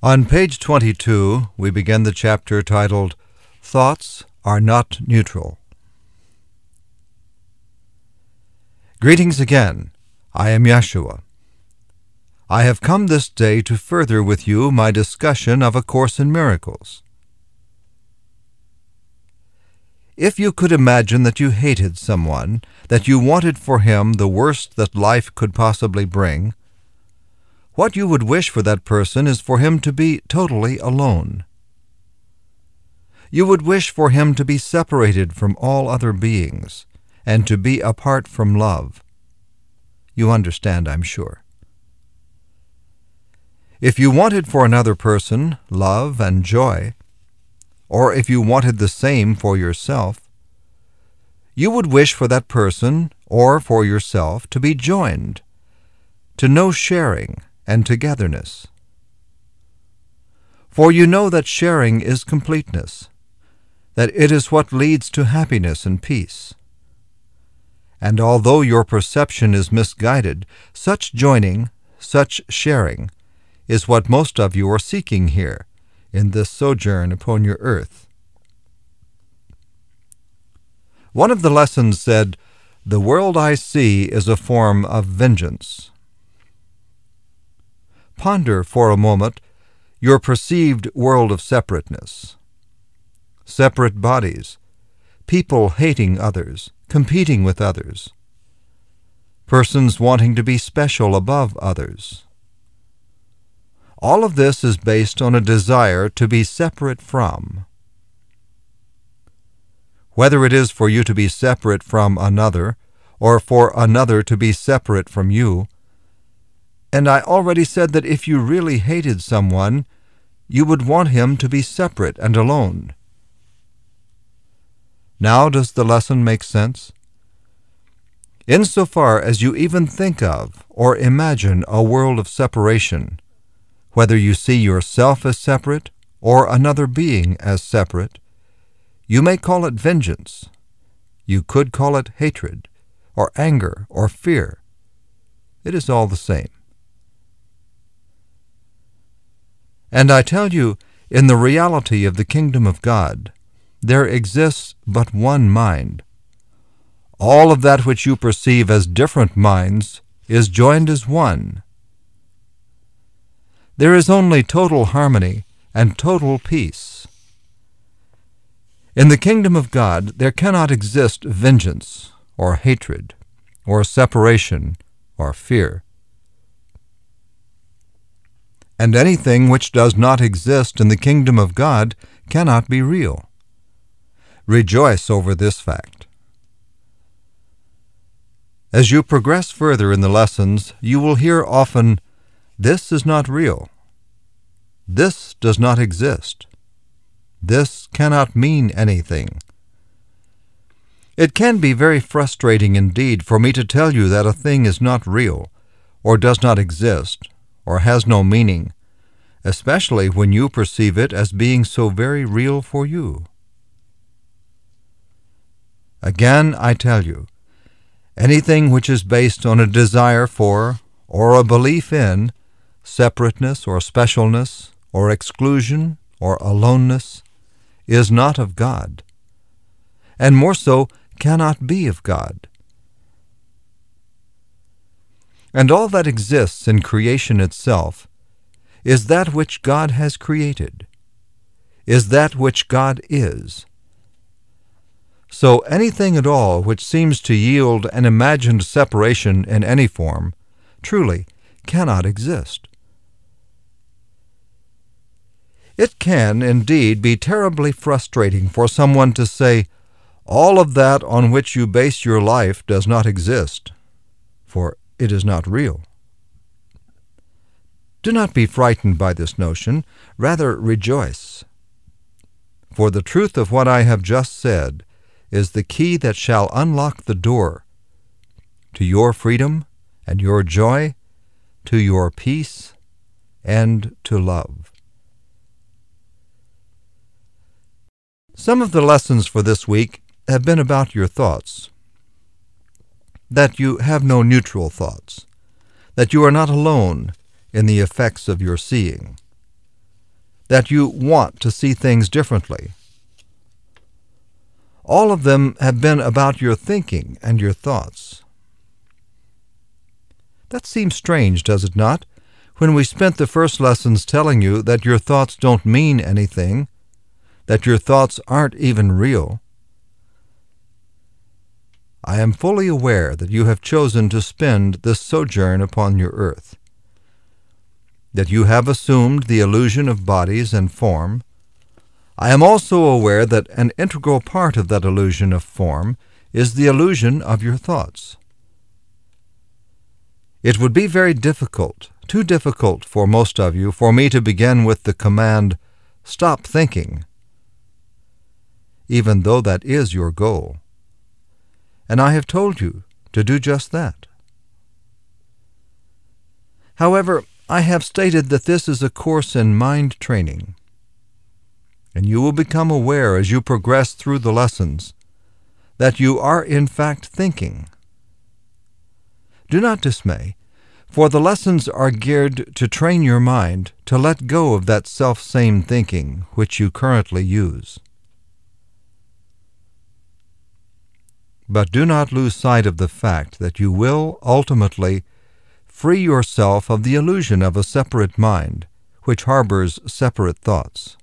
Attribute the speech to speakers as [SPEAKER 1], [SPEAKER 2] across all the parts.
[SPEAKER 1] On page 22, we begin the chapter titled, Thoughts Are Not Neutral. Greetings again. I am Yeshua. I have come this day to further with you my discussion of A Course in Miracles. If you could imagine that you hated someone, that you wanted for him the worst that life could possibly bring, what you would wish for that person is for him to be totally alone. You would wish for him to be separated from all other beings, and to be apart from love. You understand, I'm sure. If you wanted for another person love and joy, or if you wanted the same for yourself, you would wish for that person or for yourself to be joined, to know sharing and togetherness. For you know that sharing is completeness, that it is what leads to happiness and peace. And although your perception is misguided, such joining, such sharing, is what most of you are seeking here, in this sojourn upon your earth. One of the lessons said, "The world I see is a form of vengeance." Ponder for a moment your perceived world of separateness. Separate bodies, people hating others, competing with others, persons wanting to be special above others. All of this is based on a desire to be separate from. Whether it is for you to be separate from another, or for another to be separate from you, and I already said that if you really hated someone, you would want him to be separate and alone. Now does the lesson make sense? Insofar as you even think of or imagine a world of separation, whether you see yourself as separate or another being as separate, you may call it vengeance. You could call it hatred, or anger, or fear. It is all the same. And I tell you, in the reality of the kingdom of God, there exists but one mind. All of that which you perceive as different minds is joined as one. There is only total harmony and total peace. In the kingdom of God, there cannot exist vengeance, or hatred, or separation, or fear. And anything which does not exist in the kingdom of God cannot be real. Rejoice over this fact. As you progress further in the lessons, you will hear often, "This is not real. This does not exist. This cannot mean anything." It can be very frustrating indeed for me to tell you that a thing is not real, or does not exist, or has no meaning, especially when you perceive it as being so very real for you. Again, I tell you, anything which is based on a desire for, or a belief in, separateness or specialness, or exclusion, or aloneness, is not of God, and more so cannot be of God. And all that exists in creation itself is that which God has created, is that which God is. So anything at all which seems to yield an imagined separation in any form truly cannot exist. It can, indeed, be terribly frustrating for someone to say, "All of that on which you base your life does not exist," for it is not real. Do not be frightened by this notion, rather rejoice. For the truth of what I have just said is the key that shall unlock the door to your freedom and your joy, to your peace and to love. Some of the lessons for this week have been about your thoughts, that you have no neutral thoughts, that you are not alone in the effects of your seeing. that you want to see things differently. All of them have been about your thinking and your thoughts. That seems strange, does it not, when we spent the first lessons telling you that your thoughts don't mean anything, that your thoughts aren't even real? I am fully aware that you have chosen to spend this sojourn upon your earth, that you have assumed the illusion of bodies and form. I am also aware that an integral part of that illusion of form is the illusion of your thoughts. It would be very difficult, too difficult for most of you, for me to begin with the command, "Stop thinking," even though that is your goal. And I have told you to do just that. However, I have stated that this is a course in mind training, and you will become aware as you progress through the lessons that you are in fact thinking. Do not dismay, for the lessons are geared to train your mind to let go of that self-same thinking which you currently use. But do not lose sight of the fact that you will ultimately free yourself of the illusion of a separate mind which harbors separate thoughts.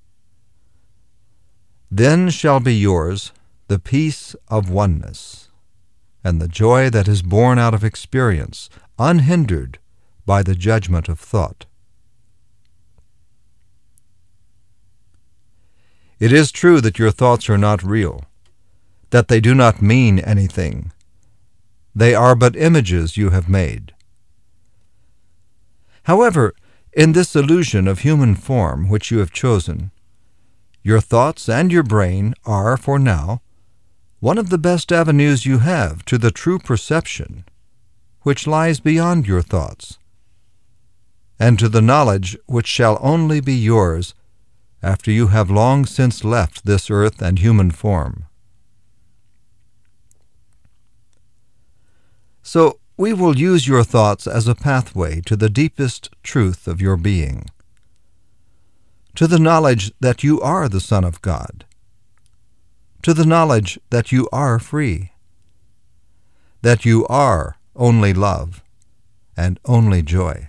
[SPEAKER 1] Then shall be yours the peace of oneness and the joy that is born out of experience, unhindered by the judgment of thought. It is true that your thoughts are not real, that they do not mean anything. They are but images you have made. However, in this illusion of human form which you have chosen, your thoughts and your brain are, for now, one of the best avenues you have to the true perception which lies beyond your thoughts, and to the knowledge which shall only be yours after you have long since left this earth and human form. So we will use your thoughts as a pathway to the deepest truth of your being, to the knowledge that you are the Son of God, to the knowledge that you are free, that you are only love and only joy.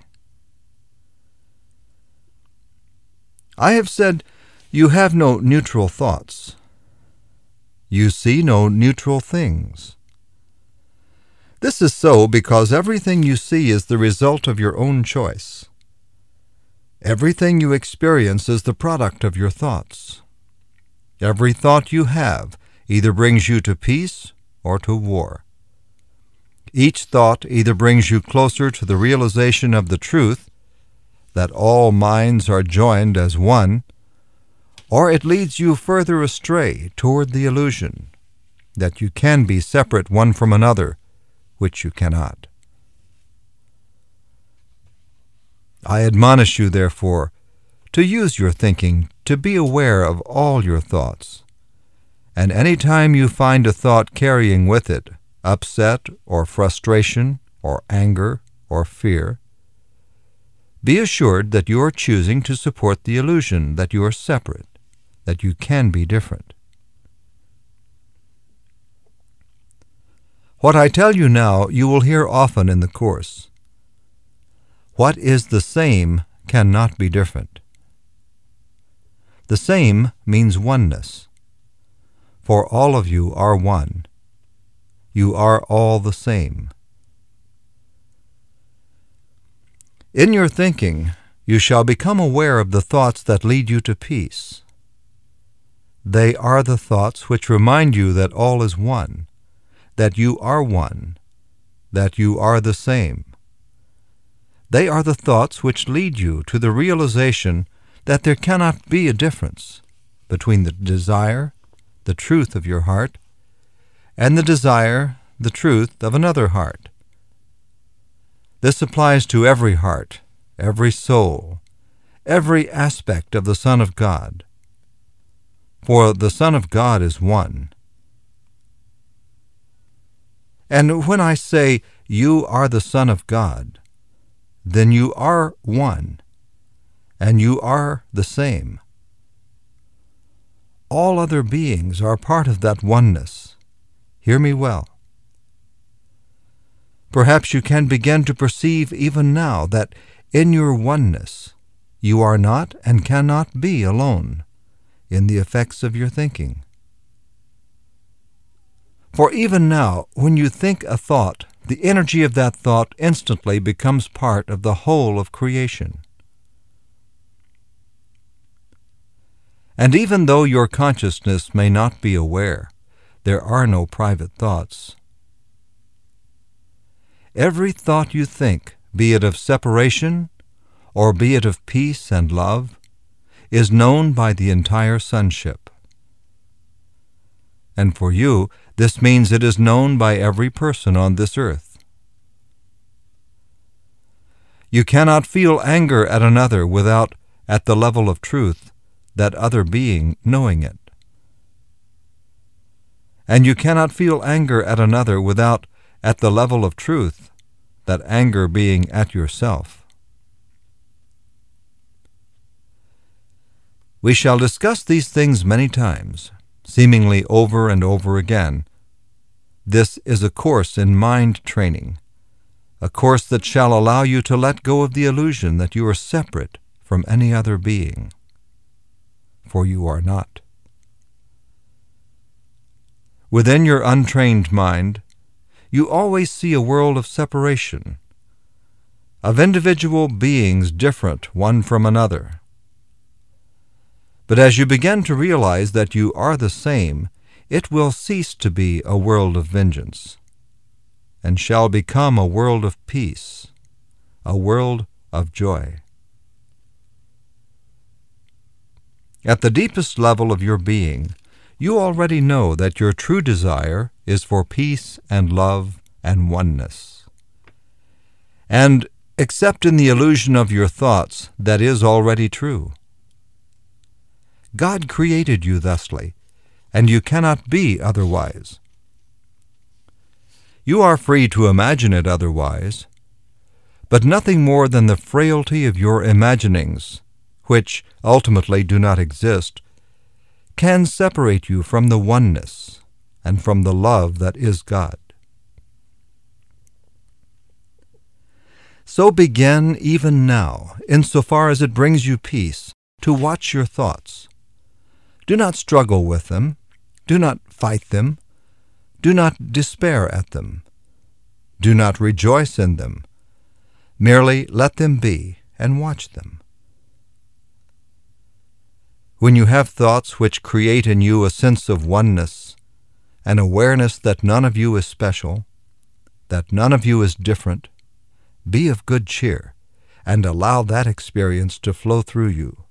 [SPEAKER 1] I have said you have no neutral thoughts. You see no neutral things. This is so because everything you see is the result of your own choice. Everything you experience is the product of your thoughts. Every thought you have either brings you to peace or to war. Each thought either brings you closer to the realization of the truth that all minds are joined as one, or it leads you further astray toward the illusion that you can be separate one from another, which you cannot. I admonish you, therefore, to use your thinking to be aware of all your thoughts, and any time you find a thought carrying with it upset or frustration or anger or fear, be assured that you are choosing to support the illusion that you are separate, that you can be different. What I tell you now you will hear often in the course. What is the same cannot be different. The same means oneness, for all of you are one. You are all the same. In your thinking, you shall become aware of the thoughts that lead you to peace. They are the thoughts which remind you that all is one, that you are one, that you are the same. They are the thoughts which lead you to the realization that there cannot be a difference between the desire, the truth of your heart, and the desire, the truth of another heart. This applies to every heart, every soul, every aspect of the Son of God. For the Son of God is one. And when I say, you are the Son of God, then you are one, and you are the same. All other beings are part of that oneness. Hear me well. Perhaps you can begin to perceive even now that in your oneness you are not and cannot be alone in the effects of your thinking. For even now, when you think a thought, the energy of that thought instantly becomes part of the whole of creation. And even though your consciousness may not be aware, there are no private thoughts. Every thought you think, be it of separation or be it of peace and love, is known by the entire sonship. And for you, this means it is known by every person on this earth. You cannot feel anger at another without, at the level of truth, that other being knowing it. And you cannot feel anger at another without, at the level of truth, that anger being at yourself. We shall discuss these things many times, seemingly over and over again. This is a course in mind training, a course that shall allow you to let go of the illusion that you are separate from any other being, for you are not. Within your untrained mind, you always see a world of separation, of individual beings different one from another. But as you begin to realize that you are the same, it will cease to be a world of vengeance, and shall become a world of peace, a world of joy. At the deepest level of your being, you already know that your true desire is for peace and love and oneness. And except in the illusion of your thoughts, that is already true. God created you thusly, and you cannot be otherwise. You are free to imagine it otherwise, but nothing more than the frailty of your imaginings, which ultimately do not exist, can separate you from the oneness and from the love that is God. So begin even now, insofar as it brings you peace, to watch your thoughts. Do not struggle with them. Do not fight them. Do not despair at them. Do not rejoice in them. Merely let them be and watch them. When you have thoughts which create in you a sense of oneness, an awareness that none of you is special, that none of you is different, be of good cheer and allow that experience to flow through you.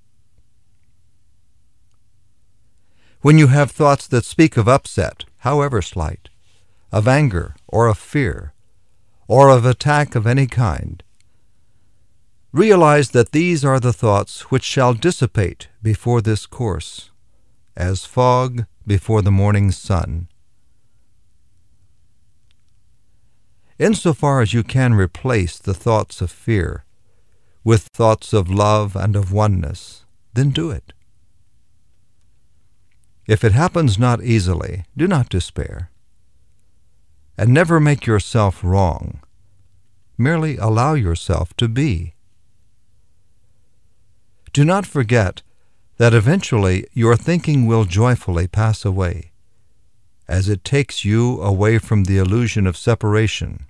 [SPEAKER 1] When you have thoughts that speak of upset, however slight, of anger or of fear, or of attack of any kind, realize that these are the thoughts which shall dissipate before this course, as fog before the morning sun. Insofar as you can replace the thoughts of fear with thoughts of love and of oneness, then do it. If it happens not easily, do not despair. And never make yourself wrong. Merely allow yourself to be. Do not forget that eventually your thinking will joyfully pass away, as it takes you away from the illusion of separation.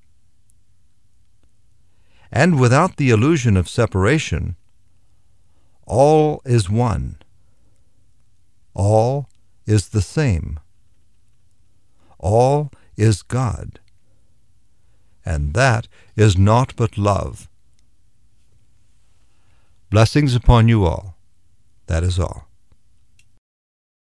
[SPEAKER 1] And without the illusion of separation, all is one. All is the same. All is God. And that is naught but love. Blessings upon you all. That is all.